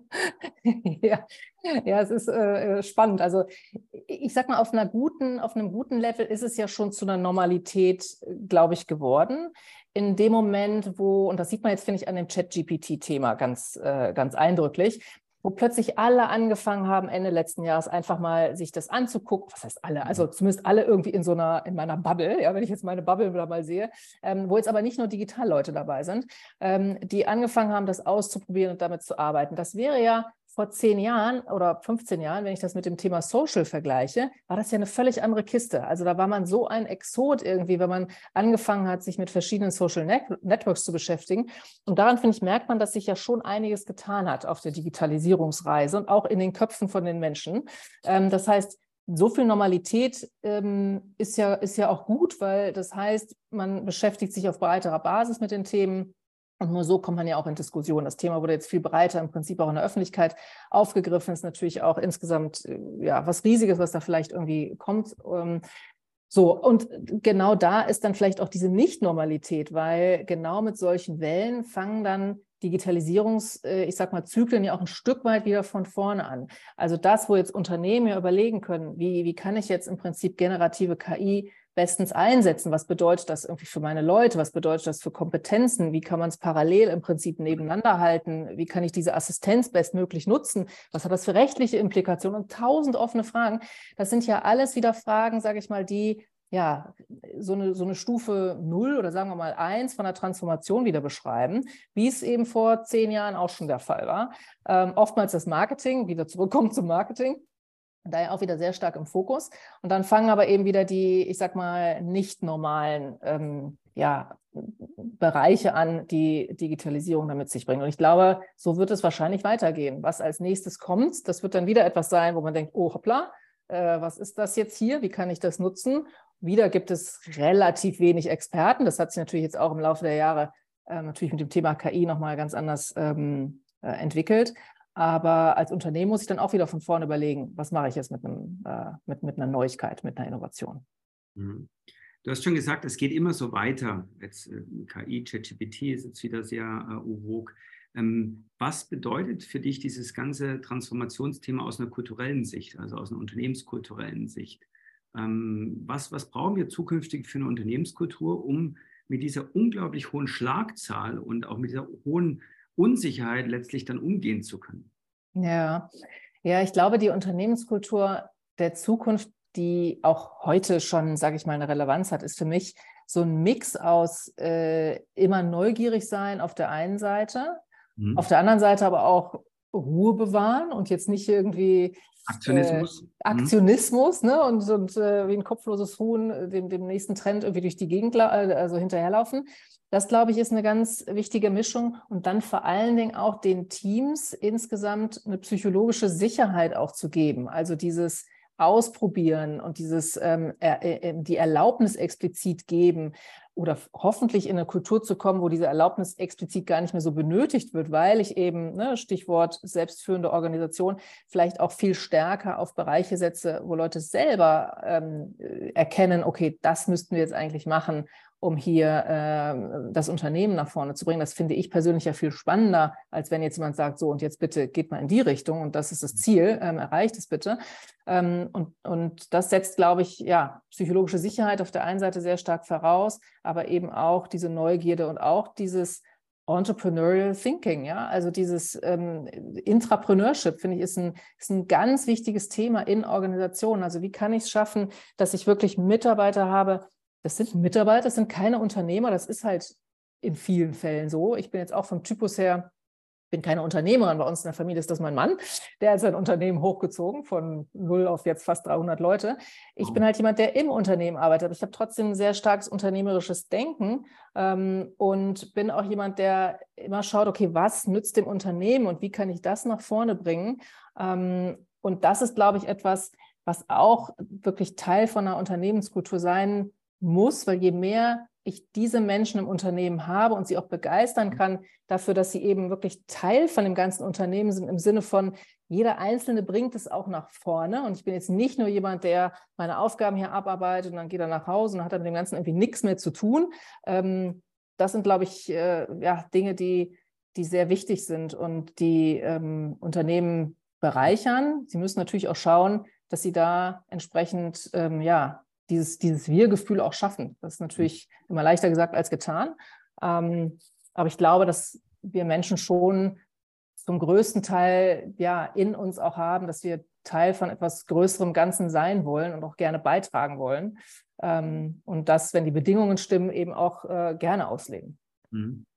ja. ja, es ist äh, spannend. Also ich sag mal, auf einer guten, auf einem guten Level ist es ja schon zu einer Normalität, glaube ich, geworden. In dem Moment, wo, und das sieht man jetzt, finde ich, an dem Chat-G P T-Thema ganz, äh, ganz eindrücklich, wo plötzlich alle angefangen haben, Ende letzten Jahres einfach mal sich das anzugucken. Was heißt alle? Also zumindest alle irgendwie in so einer, in meiner Bubble, ja, wenn ich jetzt meine Bubble wieder mal sehe, ähm, wo jetzt aber nicht nur Digitalleute dabei sind, ähm, die angefangen haben, das auszuprobieren und damit zu arbeiten. Das wäre ja vor zehn Jahren oder fünfzehn Jahren, wenn ich das mit dem Thema Social vergleiche, war das ja eine völlig andere Kiste. Also da war man so ein Exot irgendwie, wenn man angefangen hat, sich mit verschiedenen Social Networks zu beschäftigen. Und daran, finde ich, merkt man, dass sich ja schon einiges getan hat auf der Digitalisierungsreise und auch in den Köpfen von den Menschen. Ähm, das heißt, so viel Normalität ähm, ist ja, ist ja auch gut, weil das heißt, man beschäftigt sich auf breiterer Basis mit den Themen. Und nur so kommt man ja auch in Diskussion. Das Thema wurde jetzt viel breiter im Prinzip auch in der Öffentlichkeit aufgegriffen. Ist natürlich auch insgesamt ja was Riesiges, was da vielleicht irgendwie kommt. So, und genau da ist dann vielleicht auch diese Nicht-Normalität, weil genau mit solchen Wellen fangen dann Digitalisierungs, ich sag mal, Zyklen ja auch ein Stück weit wieder von vorne an. Also das, wo jetzt Unternehmen ja überlegen können, wie, wie kann ich jetzt im Prinzip generative K I bestens einsetzen? Was bedeutet das irgendwie für meine Leute? Was bedeutet das für Kompetenzen? Wie kann man es parallel im Prinzip nebeneinander halten? Wie kann ich diese Assistenz bestmöglich nutzen? Was hat das für rechtliche Implikationen? Und tausend offene Fragen. Das sind ja alles wieder Fragen, sage ich mal, die ja so eine, so eine Stufe null oder sagen wir mal eins von der Transformation wieder beschreiben, wie es eben vor zehn Jahren auch schon der Fall war. Ähm, oftmals das Marketing, wieder zurückkommt zum Marketing. Daher auch wieder sehr stark im Fokus. Und dann fangen aber eben wieder die, ich sag mal, nicht normalen ähm, ja, Bereiche an, die Digitalisierung damit sich bringen. Und ich glaube, so wird es wahrscheinlich weitergehen. Was als nächstes kommt, das wird dann wieder etwas sein, wo man denkt, oh hoppla, äh, was ist das jetzt hier? Wie kann ich das nutzen? Wieder gibt es relativ wenig Experten. Das hat sich natürlich jetzt auch im Laufe der Jahre äh, natürlich mit dem Thema K I nochmal ganz anders ähm, äh, entwickelt. Aber als Unternehmen muss ich dann auch wieder von vorne überlegen, was mache ich jetzt mit, einem, äh, mit, mit einer Neuigkeit, mit einer Innovation. Du hast schon gesagt, es geht immer so weiter. Jetzt äh, K I, ChatGPT ist jetzt wieder sehr äh, vogue. Ähm, was bedeutet für dich dieses ganze Transformationsthema aus einer kulturellen Sicht, also aus einer unternehmenskulturellen Sicht? Ähm, was, was brauchen wir zukünftig für eine Unternehmenskultur, um mit dieser unglaublich hohen Schlagzahl und auch mit dieser hohen Unsicherheit letztlich dann umgehen zu können? Ja, ja, ich glaube, die Unternehmenskultur der Zukunft, die auch heute schon, sage ich mal, eine Relevanz hat, ist für mich so ein Mix aus äh, immer neugierig sein auf der einen Seite, mhm. auf der anderen Seite aber auch Ruhe bewahren und jetzt nicht irgendwie Aktionismus, äh, Aktionismus mhm. ne, und, und äh, wie ein kopfloses Huhn dem, dem nächsten Trend irgendwie durch die Gegend also hinterherlaufen. Das, glaube ich, ist eine ganz wichtige Mischung und dann vor allen Dingen auch den Teams insgesamt eine psychologische Sicherheit auch zu geben. Also dieses Ausprobieren und dieses ähm, äh, die Erlaubnis explizit geben oder hoffentlich in eine Kultur zu kommen, wo diese Erlaubnis explizit gar nicht mehr so benötigt wird, weil ich eben, ne, Stichwort selbstführende Organisation, vielleicht auch viel stärker auf Bereiche setze, wo Leute selber ähm, erkennen, okay, das müssten wir jetzt eigentlich machen, um hier äh, das Unternehmen nach vorne zu bringen. Das finde ich persönlich ja viel spannender, als wenn jetzt jemand sagt, so und jetzt bitte geht mal in die Richtung und das ist das Ziel, ähm, erreicht es bitte. Ähm, und, und das setzt, glaube ich, ja, psychologische Sicherheit auf der einen Seite sehr stark voraus, aber eben auch diese Neugierde und auch dieses Entrepreneurial Thinking, ja, also dieses ähm, Intrapreneurship, finde ich, ist ein, ist ein ganz wichtiges Thema in Organisationen. Also wie kann ich es schaffen, dass ich wirklich Mitarbeiter habe. Das sind Mitarbeiter, das sind keine Unternehmer, das ist halt in vielen Fällen so. Ich bin jetzt auch vom Typus her, bin keine Unternehmerin, bei uns in der Familie ist das mein Mann, der hat sein Unternehmen hochgezogen von null auf jetzt fast dreihundert Leute. Ich bin halt jemand, der im Unternehmen arbeitet, aber ich habe trotzdem ein sehr starkes unternehmerisches Denken ähm, und bin auch jemand, der immer schaut, okay, was nützt dem Unternehmen und wie kann ich das nach vorne bringen? Ähm, und das ist, glaube ich, etwas, was auch wirklich Teil von einer Unternehmenskultur sein muss, weil je mehr ich diese Menschen im Unternehmen habe und sie auch begeistern kann dafür, dass sie eben wirklich Teil von dem ganzen Unternehmen sind, im Sinne von, jeder Einzelne bringt es auch nach vorne und ich bin jetzt nicht nur jemand, der meine Aufgaben hier abarbeitet und dann geht er nach Hause und hat dann mit dem Ganzen irgendwie nichts mehr zu tun. Ähm, das sind, glaube ich, äh, ja, Dinge, die, die sehr wichtig sind und die ähm, Unternehmen bereichern. Sie müssen natürlich auch schauen, dass sie da entsprechend, ähm, ja, dieses, dieses Wir-Gefühl auch schaffen. Das ist natürlich immer leichter gesagt als getan. Ähm, aber ich glaube, dass wir Menschen schon zum größten Teil ja in uns auch haben, dass wir Teil von etwas größerem Ganzen sein wollen und auch gerne beitragen wollen. Ähm, und das, wenn die Bedingungen stimmen, eben auch äh, gerne ausleben. Mhm.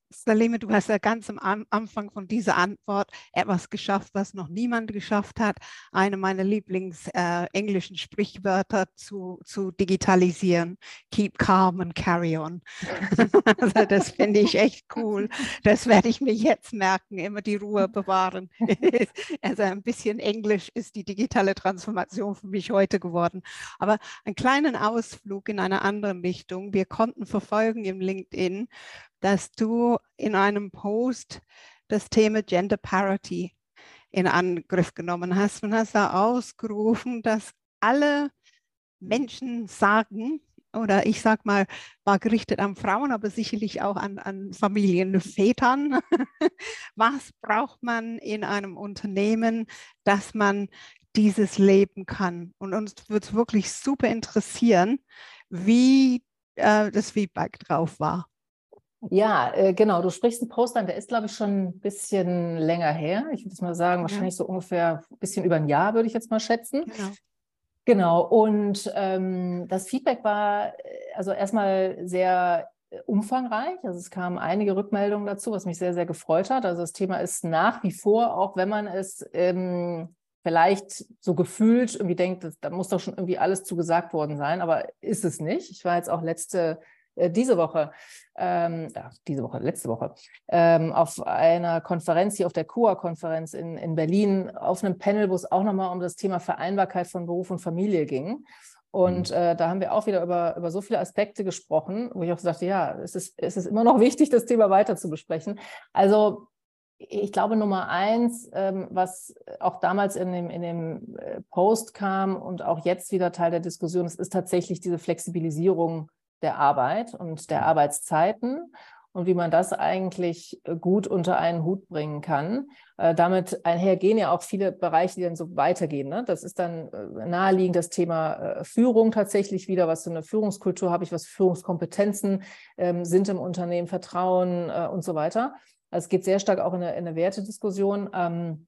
Salime, du hast ja ganz am Anfang von dieser Antwort etwas geschafft, was noch niemand geschafft hat. Eine meiner Lieblings-englischen äh, Sprichwörter zu, zu digitalisieren. Keep calm and carry on. Also das finde ich echt cool. Das werde ich mir jetzt merken, immer die Ruhe bewahren. Also ein bisschen Englisch ist die digitale Transformation für mich heute geworden. Aber einen kleinen Ausflug in eine andere Richtung. Wir konnten verfolgen im LinkedIn, dass du in einem Post das Thema Gender Parity in Angriff genommen hast und hast da ausgerufen, dass alle Menschen sagen, oder ich sag mal, war gerichtet an Frauen, aber sicherlich auch an, an Familienvätern, was braucht man in einem Unternehmen, dass man dieses leben kann? Und uns würde es wirklich super interessieren, wie äh, das Feedback drauf war. Ja, äh, genau. Du sprichst einen Post an, der ist, glaube ich, schon ein bisschen länger her. Ich würde mal sagen, wahrscheinlich ja. so ungefähr ein bisschen über ein Jahr, würde ich jetzt mal schätzen. Genau. Genau. Und ähm, das Feedback war also erstmal sehr umfangreich. Also es kamen einige Rückmeldungen dazu, was mich sehr, sehr gefreut hat. Also das Thema ist nach wie vor, auch wenn man es ähm, vielleicht so gefühlt irgendwie denkt, da muss doch schon irgendwie alles zugesagt worden sein, aber ist es nicht. Ich war jetzt auch letzte diese Woche, ähm, ja, diese Woche, letzte Woche, ähm, auf einer Konferenz, hier auf der C O A-Konferenz in, in Berlin, auf einem Panel, wo es auch nochmal um das Thema Vereinbarkeit von Beruf und Familie ging. Und äh, da haben wir auch wieder über, über so viele Aspekte gesprochen, wo ich auch sagte, ja, es ist, es ist immer noch wichtig, das Thema weiter zu besprechen. Also ich glaube, Nummer eins, ähm, was auch damals in dem, in dem Post kam und auch jetzt wieder Teil der Diskussion ist, ist tatsächlich diese Flexibilisierung der Arbeit und der Arbeitszeiten und wie man das eigentlich gut unter einen Hut bringen kann. Äh, damit einhergehen ja auch viele Bereiche, die dann so weitergehen. Ne? Das ist dann äh, naheliegend das Thema äh, Führung tatsächlich wieder. Was für eine Führungskultur habe ich, was für Führungskompetenzen ähm, sind im Unternehmen, Vertrauen äh, und so weiter. Also es geht sehr stark auch in eine, in eine Wertediskussion. Ähm,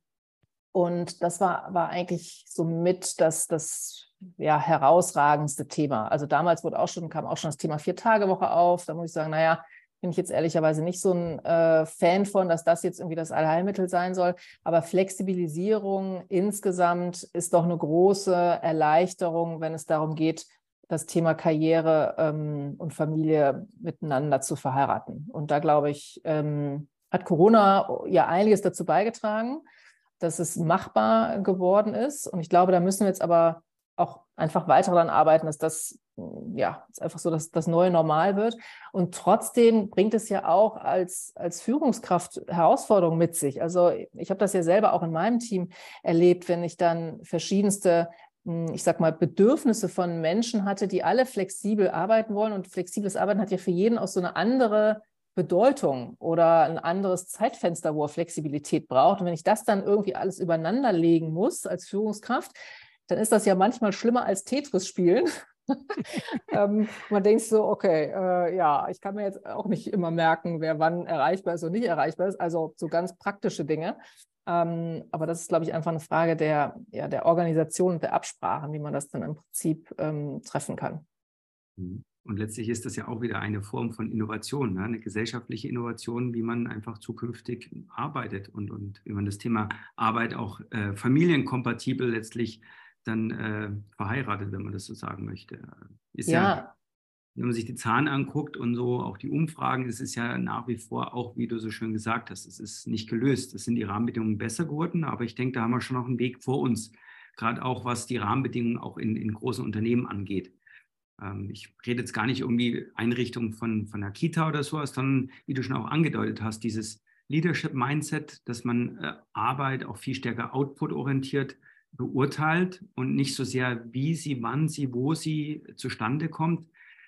und das war, war eigentlich so mit das, das ja, herausragendste Thema. Also damals wurde auch schon, kam auch schon das Thema Vier-Tage-Woche auf. Da muss ich sagen, naja, bin ich jetzt ehrlicherweise nicht so ein äh, Fan von, dass das jetzt irgendwie das Allheilmittel sein soll. Aber Flexibilisierung insgesamt ist doch eine große Erleichterung, wenn es darum geht, das Thema Karriere ähm, und Familie miteinander zu verheiraten. Und da, glaube ich, ähm, hat Corona ja einiges dazu beigetragen, dass es machbar geworden ist. Und ich glaube, da müssen wir jetzt aber auch einfach weiter daran arbeiten, dass das ja einfach so dass das neue Normal wird. Und trotzdem bringt es ja auch als, als Führungskraft Herausforderungen mit sich. Also ich habe das ja selber auch in meinem Team erlebt, wenn ich dann verschiedenste, ich sag mal, Bedürfnisse von Menschen hatte, die alle flexibel arbeiten wollen. Und flexibles Arbeiten hat ja für jeden auch so eine andere Bedeutung oder ein anderes Zeitfenster, wo er Flexibilität braucht. Und wenn ich das dann irgendwie alles übereinander legen muss als Führungskraft, dann ist das ja manchmal schlimmer als Tetris spielen. ähm, man denkt so, okay, äh, ja, ich kann mir jetzt auch nicht immer merken, wer wann erreichbar ist und nicht erreichbar ist. Also so ganz praktische Dinge. Ähm, aber das ist, glaube ich, einfach eine Frage der, ja, der Organisation und der Absprachen, wie man das dann im Prinzip ähm, treffen kann. Und letztlich ist das ja auch wieder eine Form von Innovation, ne? Eine gesellschaftliche Innovation, wie man einfach zukünftig arbeitet und, und wie man das Thema Arbeit auch äh, familienkompatibel letztlich dann äh, verheiratet, wenn man das so sagen möchte. Ist ja, ja, wenn man sich die Zahlen anguckt und so auch die Umfragen, ist es ja nach wie vor auch, wie du so schön gesagt hast, es ist nicht gelöst. Es sind die Rahmenbedingungen besser geworden, aber ich denke, da haben wir schon noch einen Weg vor uns, gerade auch was die Rahmenbedingungen auch in, in großen Unternehmen angeht. Ähm, ich rede jetzt gar nicht um die Einrichtung von, von einer Kita oder sowas, sondern, wie du schon auch angedeutet hast, dieses Leadership-Mindset, dass man äh, Arbeit auch viel stärker output-orientiert beurteilt und nicht so sehr, wie sie, wann sie, wo sie zustande kommt.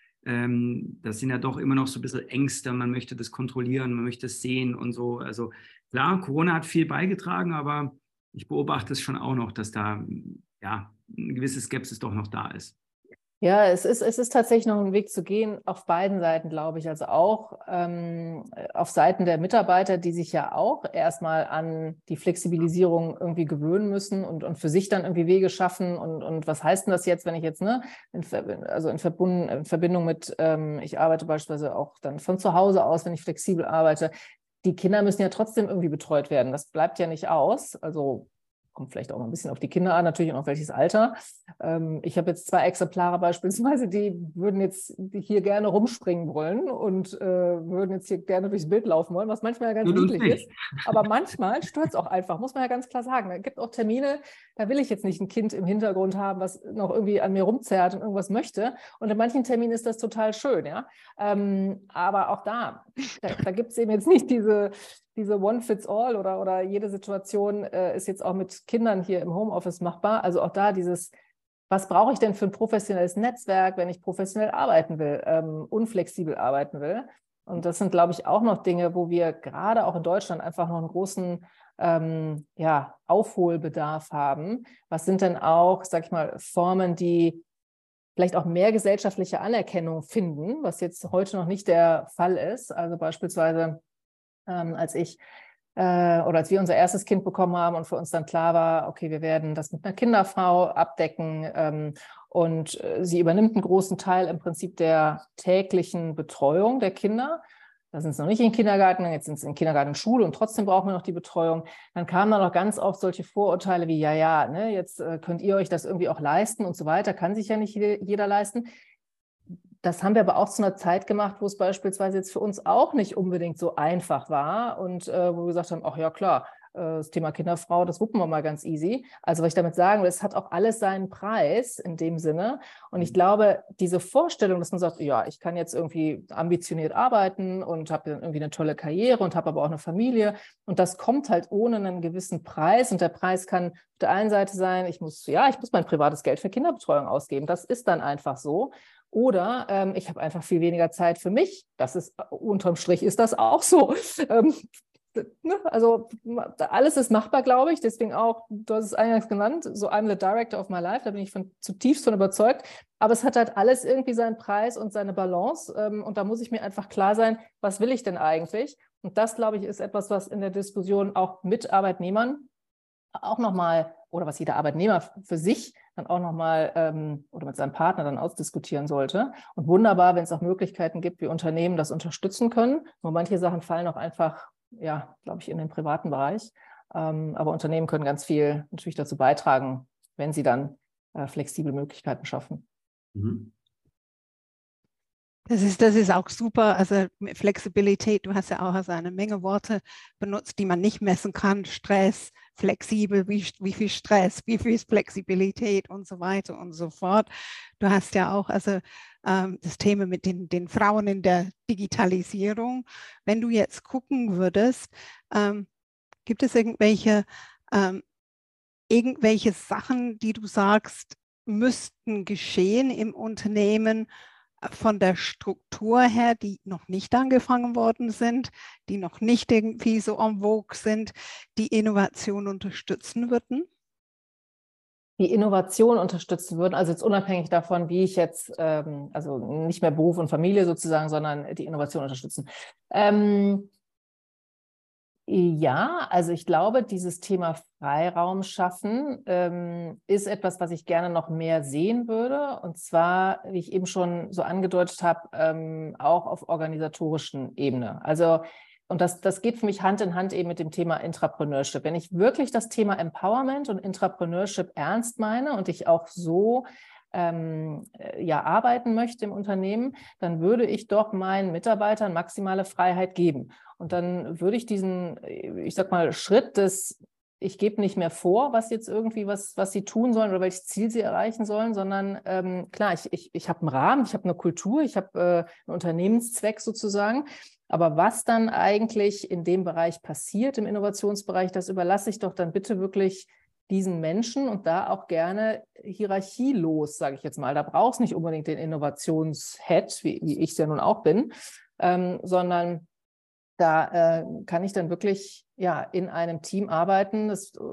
Ähm, das sind ja doch immer noch so ein bisschen Ängste, man möchte das kontrollieren, man möchte es sehen und so. Also klar, Corona hat viel beigetragen, aber ich beobachte es schon auch noch, dass da ja eine gewisse Skepsis doch noch da ist. Ja, es ist, es ist tatsächlich noch ein Weg zu gehen, auf beiden Seiten, glaube ich. Also auch ähm, auf Seiten der Mitarbeiter, die sich ja auch erstmal an die Flexibilisierung irgendwie gewöhnen müssen und, und für sich dann irgendwie Wege schaffen. Und, und was heißt denn das jetzt, wenn ich jetzt, ne, in, also in, Verbund, in Verbindung mit, ähm, ich arbeite beispielsweise auch dann von zu Hause aus, wenn ich flexibel arbeite. Die Kinder müssen ja trotzdem irgendwie betreut werden. Das bleibt ja nicht aus. Also kommt vielleicht auch noch ein bisschen auf die Kinder an, natürlich und auf welches Alter. Ähm, ich habe jetzt zwei Exemplare beispielsweise, die würden jetzt hier gerne rumspringen wollen und äh, würden jetzt hier gerne durchs Bild laufen wollen, was manchmal ja ganz niedlich ist. Aber manchmal stört es auch einfach, muss man ja ganz klar sagen. Es gibt auch Termine, da will ich jetzt nicht ein Kind im Hintergrund haben, was noch irgendwie an mir rumzerrt und irgendwas möchte. Und in manchen Terminen ist das total schön, ja. Ähm, aber auch da, da, da gibt es eben jetzt nicht diese diese One-Fits-All oder, oder jede Situation äh, ist jetzt auch mit Kindern hier im Homeoffice machbar. Also auch da dieses, was brauche ich denn für ein professionelles Netzwerk, wenn ich professionell arbeiten will, ähm, unflexibel arbeiten will. Und das sind, glaube ich, auch noch Dinge, wo wir gerade auch in Deutschland einfach noch einen großen ähm, ja, Aufholbedarf haben. Was sind denn auch, sag ich mal, Formen, die vielleicht auch mehr gesellschaftliche Anerkennung finden, was jetzt heute noch nicht der Fall ist. Also beispielsweise Ähm, als ich äh, oder als wir unser erstes Kind bekommen haben und für uns dann klar war, okay, wir werden das mit einer Kinderfrau abdecken ähm, und äh, sie übernimmt einen großen Teil im Prinzip der täglichen Betreuung der Kinder. Da sind es noch nicht in den Kindergarten, jetzt sind es in den Kindergarten, Schule und trotzdem brauchen wir noch die Betreuung. Dann kamen da noch ganz oft solche Vorurteile wie, ja, ja, ne, jetzt äh, könnt ihr euch das irgendwie auch leisten und so weiter, kann sich ja nicht jeder leisten. Das haben wir aber auch zu einer Zeit gemacht, wo es beispielsweise jetzt für uns auch nicht unbedingt so einfach war und äh, wo wir gesagt haben, ach ja klar, äh, das Thema Kinderfrau, das wuppen wir mal ganz easy. Also was ich damit sagen will, es hat auch alles seinen Preis in dem Sinne. Und ich glaube, diese Vorstellung, dass man sagt, ja, ich kann jetzt irgendwie ambitioniert arbeiten und habe irgendwie eine tolle Karriere und habe aber auch eine Familie und das kommt halt ohne einen gewissen Preis und der Preis kann auf der einen Seite sein, ich muss, ja, ich muss mein privates Geld für Kinderbetreuung ausgeben. Das ist dann einfach so. Oder ähm, ich habe einfach viel weniger Zeit für mich. Das ist, unterm Strich ist das auch so. Ähm, ne? Also alles ist machbar, glaube ich. Deswegen auch, du hast es eingangs genannt, so I'm the director of my life. Da bin ich von, zutiefst von überzeugt. Aber es hat halt alles irgendwie seinen Preis und seine Balance. Ähm, und da muss ich mir einfach klar sein, was will ich denn eigentlich? Und das, glaube ich, ist etwas, was in der Diskussion auch mit Arbeitnehmern auch nochmal, oder was jeder Arbeitnehmer für sich dann auch nochmal ähm, oder mit seinem Partner dann ausdiskutieren sollte. Und wunderbar, wenn es auch Möglichkeiten gibt, wie Unternehmen das unterstützen können. Nur manche Sachen fallen auch einfach, ja, glaube ich, in den privaten Bereich. Ähm, aber Unternehmen können ganz viel natürlich dazu beitragen, wenn sie dann äh, flexible Möglichkeiten schaffen. Mhm. Das ist, das ist auch super. Also Flexibilität, du hast ja auch also eine Menge Worte benutzt, die man nicht messen kann. Stress, flexibel, wie, wie viel Stress, wie viel Flexibilität und so weiter und so fort. Du hast ja auch also ähm, das Thema mit den, den Frauen in der Digitalisierung. Wenn du jetzt gucken würdest, ähm, gibt es irgendwelche, ähm, irgendwelche Sachen, die du sagst, müssten geschehen im Unternehmen, von der Struktur her, die noch nicht angefangen worden sind, die noch nicht irgendwie so en vogue sind, die Innovation unterstützen würden? Die Innovation unterstützen würden, also jetzt unabhängig davon, wie ich jetzt, ähm, also nicht mehr Beruf und Familie sozusagen, sondern die Innovation unterstützen. Ähm, Ja, also ich glaube, dieses Thema Freiraum schaffen ähm, ist etwas, was ich gerne noch mehr sehen würde. Und zwar, wie ich eben schon so angedeutet habe, ähm, auch auf organisatorischen Ebene. Also, und das, das geht für mich Hand in Hand eben mit dem Thema Intrapreneurship. Wenn ich wirklich das Thema Empowerment und Intrapreneurship ernst meine und ich auch so ähm, ja, arbeiten möchte im Unternehmen, dann würde ich doch meinen Mitarbeitern maximale Freiheit geben. Und dann würde ich diesen, ich sag mal, Schritt des, ich gebe nicht mehr vor, was jetzt irgendwie, was, was sie tun sollen oder welches Ziel sie erreichen sollen, sondern ähm, klar, ich, ich, ich habe einen Rahmen, ich habe eine Kultur, ich habe äh, einen Unternehmenszweck sozusagen. Aber was dann eigentlich in dem Bereich passiert, im Innovationsbereich, das überlasse ich doch dann bitte wirklich diesen Menschen und da auch gerne hierarchielos, sage ich jetzt mal. Da brauchst du nicht unbedingt den Innovationshead, wie, wie ich es ja nun auch bin, ähm, sondern da äh, kann ich dann wirklich ja, in einem Team arbeiten. Das äh,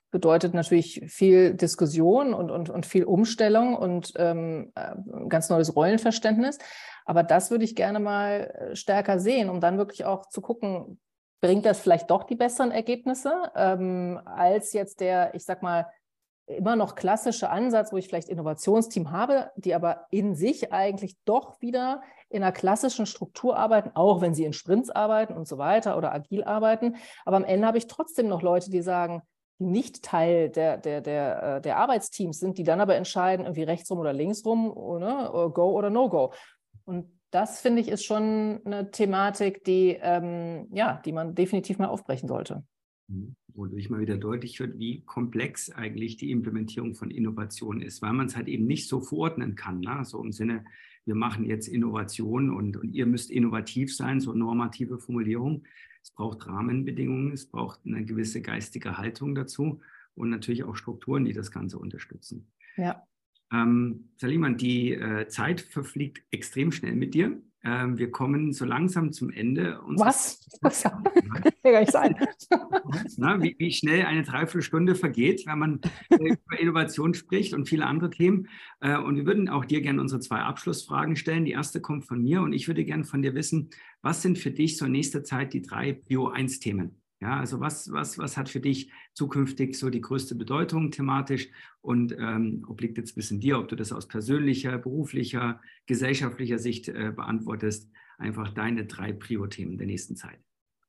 bedeutet natürlich viel Diskussion und, und, und viel Umstellung und ähm, ein ganz neues Rollenverständnis. Aber das würde ich gerne mal stärker sehen, um dann wirklich auch zu gucken, bringt das vielleicht doch die besseren Ergebnisse, ähm, als jetzt der, ich sag mal, immer noch klassische Ansatz, wo ich vielleicht Innovationsteam habe, die aber in sich eigentlich doch wieder in einer klassischen Struktur arbeiten, auch wenn sie in Sprints arbeiten und so weiter oder agil arbeiten. Aber am Ende habe ich trotzdem noch Leute, die sagen, die nicht Teil der, der, der, der Arbeitsteams sind, die dann aber entscheiden, irgendwie rechtsrum oder linksrum, oder, Go oder No-Go. Und das, finde ich, ist schon eine Thematik, die, ähm, ja, die man definitiv mal aufbrechen sollte. Wodurch mal wieder deutlich wird, wie komplex eigentlich die Implementierung von Innovation ist, weil man es halt eben nicht so verordnen kann. Ne? So im Sinne, wir machen jetzt Innovation und, und ihr müsst innovativ sein, so normative Formulierung. Es braucht Rahmenbedingungen, es braucht eine gewisse geistige Haltung dazu und natürlich auch Strukturen, die das Ganze unterstützen. Ja. Ähm, Salima, die äh, Zeit verfliegt extrem schnell mit dir. Ähm, wir kommen so langsam zum Ende. Was? Das kann ja gar nicht sein. Na, wie, wie schnell eine Dreiviertelstunde vergeht, wenn man äh, über Innovation spricht und viele andere Themen. Äh, und wir würden auch dir gerne unsere zwei Abschlussfragen stellen. Die erste kommt von mir und ich würde gerne von dir wissen, was sind für dich so in nächster Zeit die drei Prio eins Themen? Ja, also was, was, was hat für dich zukünftig so die größte Bedeutung thematisch und ähm, obliegt jetzt ein bisschen dir, ob du das aus persönlicher, beruflicher, gesellschaftlicher Sicht äh, beantwortest, einfach deine drei Prio-Themen der nächsten Zeit.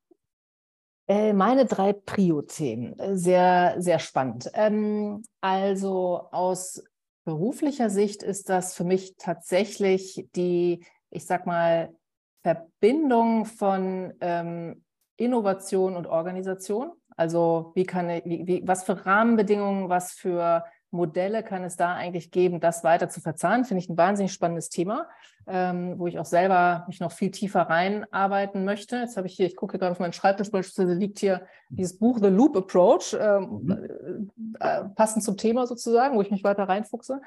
Äh, meine drei Prio-Themen, sehr, sehr spannend. Ähm, also aus beruflicher Sicht ist das für mich tatsächlich die, ich sag mal, Verbindung von ähm, Innovation und Organisation. Also wie kann, wie, wie, was für Rahmenbedingungen, was für Modelle kann es da eigentlich geben, das weiter zu verzahnen? Finde ich ein wahnsinnig spannendes Thema, ähm, wo ich auch selber mich noch viel tiefer reinarbeiten möchte. Jetzt habe ich hier, ich gucke gerade auf meinen Schreibtisch, beispielsweise liegt hier dieses Buch The Loop Approach, ähm, mhm. äh, passend zum Thema sozusagen, wo ich mich weiter reinfuchse.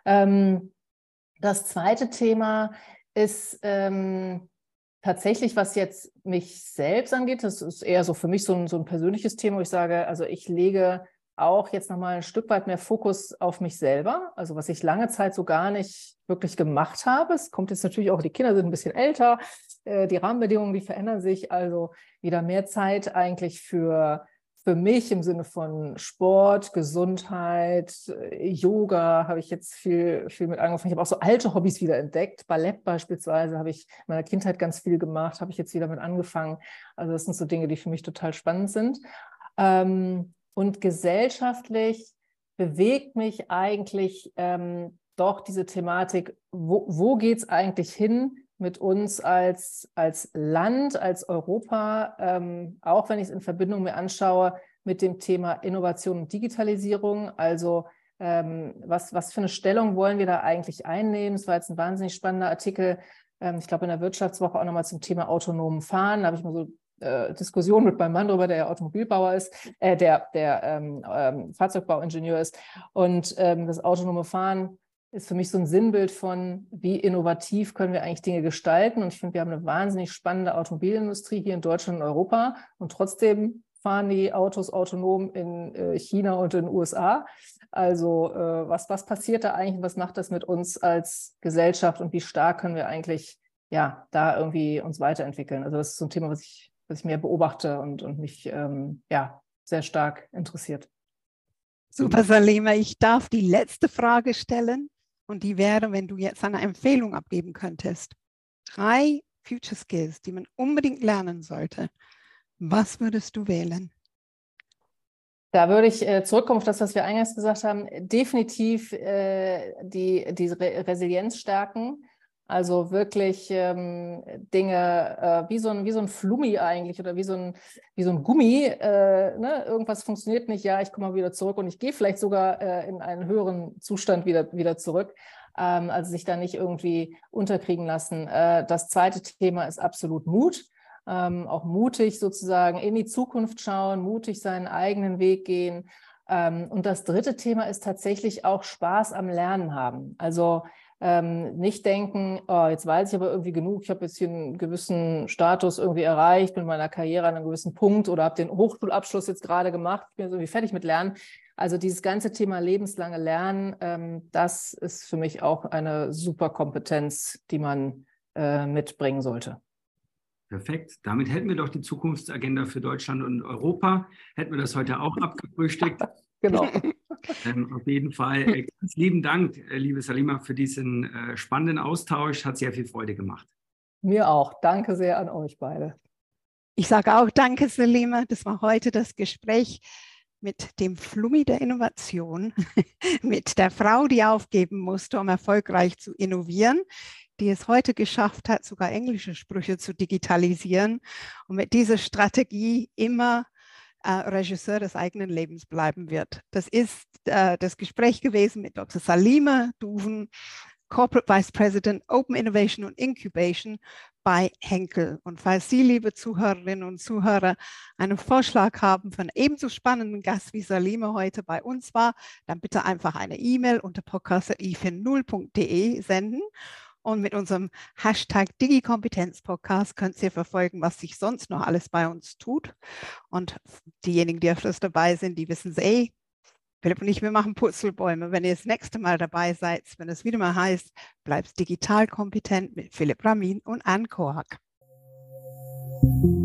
Ähm, das zweite Thema ist ähm, tatsächlich, was jetzt mich selbst angeht, das ist eher so für mich so ein, so ein persönliches Thema, wo ich sage, also ich lege auch jetzt nochmal ein Stück weit mehr Fokus auf mich selber, also was ich lange Zeit so gar nicht wirklich gemacht habe. Es kommt jetzt natürlich auch, die Kinder sind ein bisschen älter, äh, die Rahmenbedingungen, die verändern sich, also wieder mehr Zeit eigentlich für, für mich im Sinne von Sport, Gesundheit, Yoga habe ich jetzt viel, viel mit angefangen. Ich habe auch so alte Hobbys wieder entdeckt. Ballett beispielsweise habe ich in meiner Kindheit ganz viel gemacht, habe ich jetzt wieder mit angefangen. Also das sind so Dinge, die für mich total spannend sind. Ähm, und gesellschaftlich bewegt mich eigentlich ähm, doch diese Thematik, wo, wo geht es eigentlich hin mit uns als, als Land, als Europa, ähm, auch wenn ich es in Verbindung mir anschaue mit dem Thema Innovation und Digitalisierung. Also ähm, was, was für eine Stellung wollen wir da eigentlich einnehmen? Es war jetzt ein wahnsinnig spannender Artikel, ähm, ich glaube in der Wirtschaftswoche auch nochmal zum Thema autonomen Fahren. Da habe ich mal so äh, Diskussionen mit meinem Mann darüber, der ja Automobilbauer ist, äh, der, der ähm, ähm, Fahrzeugbauingenieur ist. Und ähm, das autonome Fahren ist für mich so ein Sinnbild von, wie innovativ können wir eigentlich Dinge gestalten. Und ich finde, wir haben eine wahnsinnig spannende Automobilindustrie hier in Deutschland und Europa. Und trotzdem fahren die Autos autonom in äh, China und in den U S A. Also äh, was, was passiert da eigentlich? Was macht das mit uns als Gesellschaft? Und wie stark können wir eigentlich ja, da irgendwie uns weiterentwickeln? Also das ist so ein Thema, was ich, was ich mehr beobachte und, und mich ähm, ja, sehr stark interessiert. Super, Salima. Ich darf die letzte Frage stellen. Und die wäre, wenn du jetzt eine Empfehlung abgeben könntest. Drei Future Skills, die man unbedingt lernen sollte. Was würdest du wählen? Da würde ich äh, zurückkommen auf das, was wir eingangs gesagt haben. Definitiv äh, die, die Re Resilienz stärken. Also wirklich ähm, Dinge äh, wie, so ein, wie so ein Flummi eigentlich oder wie so ein, wie so ein Gummi. Äh, ne? Irgendwas funktioniert nicht, ja, ich komme mal wieder zurück und ich gehe vielleicht sogar äh, in einen höheren Zustand wieder, wieder zurück. Ähm, also sich da nicht irgendwie unterkriegen lassen. Äh, das zweite Thema ist absolut Mut. Ähm, auch mutig sozusagen in die Zukunft schauen, mutig seinen eigenen Weg gehen. Ähm, und das dritte Thema ist tatsächlich auch Spaß am Lernen haben. Also Ähm, nicht denken, oh, jetzt weiß ich aber irgendwie genug, ich habe jetzt hier einen gewissen Status irgendwie erreicht, bin in meiner Karriere an einem gewissen Punkt oder habe den Hochschulabschluss jetzt gerade gemacht, ich bin jetzt irgendwie fertig mit Lernen. Also dieses ganze Thema lebenslange Lernen, ähm, das ist für mich auch eine super Kompetenz, die man äh, mitbringen sollte. Perfekt. Damit hätten wir doch die Zukunftsagenda für Deutschland und Europa. Hätten wir das heute auch abgefrühstückt. Genau. Ähm, auf jeden Fall äh, ganz lieben Dank, äh, liebe Salima, für diesen äh, spannenden Austausch. Hat sehr viel Freude gemacht. Mir auch. Danke sehr an euch beide. Ich sage auch danke, Salima. Das war heute das Gespräch mit dem Flummi der Innovation, mit der Frau, die aufgeben musste, um erfolgreich zu innovieren, die es heute geschafft hat, sogar englische Sprüche zu digitalisieren und mit dieser Strategie immer äh, Regisseur des eigenen Lebens bleiben wird. Das ist äh, das Gespräch gewesen mit Doktor Salima Duven, Corporate Vice President Open Innovation und Incubation bei Henkel. Und falls Sie, liebe Zuhörerinnen und Zuhörer, einen Vorschlag haben für einen ebenso spannenden Gast wie Salima heute bei uns war, dann bitte einfach eine E-Mail unter podcast at i fünf null punkt de senden. Und mit unserem Hashtag DigiKompetenz-Podcast könnt ihr verfolgen, was sich sonst noch alles bei uns tut. Und diejenigen, die öfters dabei sind, die wissen es eh. Philipp und ich, wir machen Purzelbäume. Wenn ihr das nächste Mal dabei seid, wenn es wieder mal heißt, bleibst digital kompetent mit Philipp Ramin und Anne Kohak.